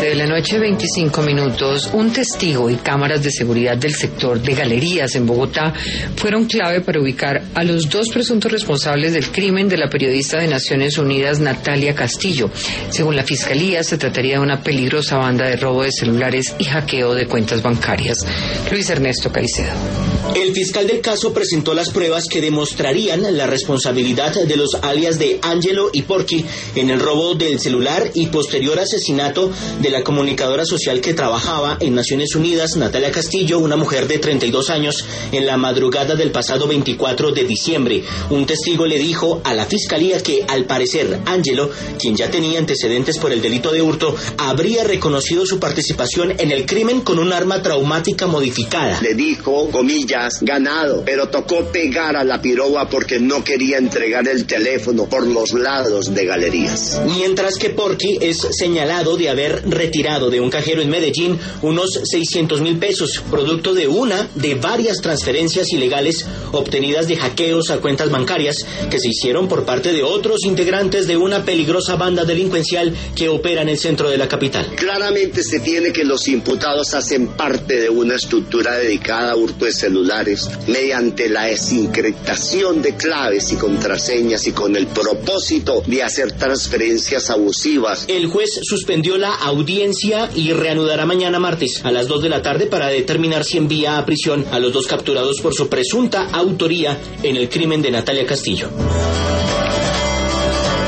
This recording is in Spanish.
7 de la noche, 25 minutos. Un testigo y cámaras de seguridad del sector de galerías en Bogotá fueron clave para ubicar a los dos presuntos responsables del crimen de la periodista de Naciones Unidas, Natalia Castillo. Según la Fiscalía, se trataría de una peligrosa banda de robo de celulares y hackeo de cuentas bancarias. Luis Ernesto Caicedo. El fiscal del caso presentó las pruebas que demostrarían la responsabilidad de los alias de Ángelo y Porky en el robo del celular y posterior asesinato de la comunicadora social que trabajaba en Naciones Unidas, Natalia Castillo, una mujer de 32 años, en la madrugada del pasado 24 de diciembre. Un testigo le dijo a la fiscalía que, al parecer, Ángelo, quien ya tenía antecedentes por el delito de hurto, habría reconocido su participación en el crimen con un arma traumática modificada. Le dijo, comillas, ganado, pero tocó pegar a la piroba porque no quería entregar el teléfono por los lados de galerías. Mientras que Porky es señalado de haber retirado de un cajero en Medellín unos 600.000 pesos, producto de una de varias transferencias ilegales obtenidas de hackeos a cuentas bancarias que se hicieron por parte de otros integrantes de una peligrosa banda delincuencial que opera en el centro de la capital. Claramente se tiene que los imputados hacen parte de una estructura dedicada a hurto de celulares mediante la desencriptación de claves y contraseñas y con el propósito de hacer transferencias abusivas. El juez suspendió la audiencia y reanudará mañana martes a las 2 de la tarde para determinar si envía a prisión a los dos capturados por su presunta autoría en el crimen de Natalia Castillo.